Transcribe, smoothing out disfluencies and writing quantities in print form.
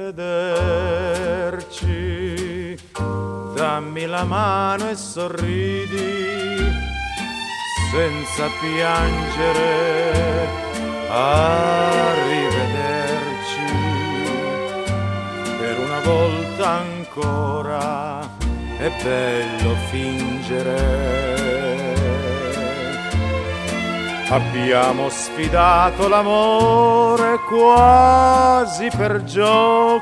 rivederci, dammi la mano e sorridi senza piangere, arrivederci, per una volta ancora è bello fingere. Abbiamo sfidato l'amore quasi per gioco,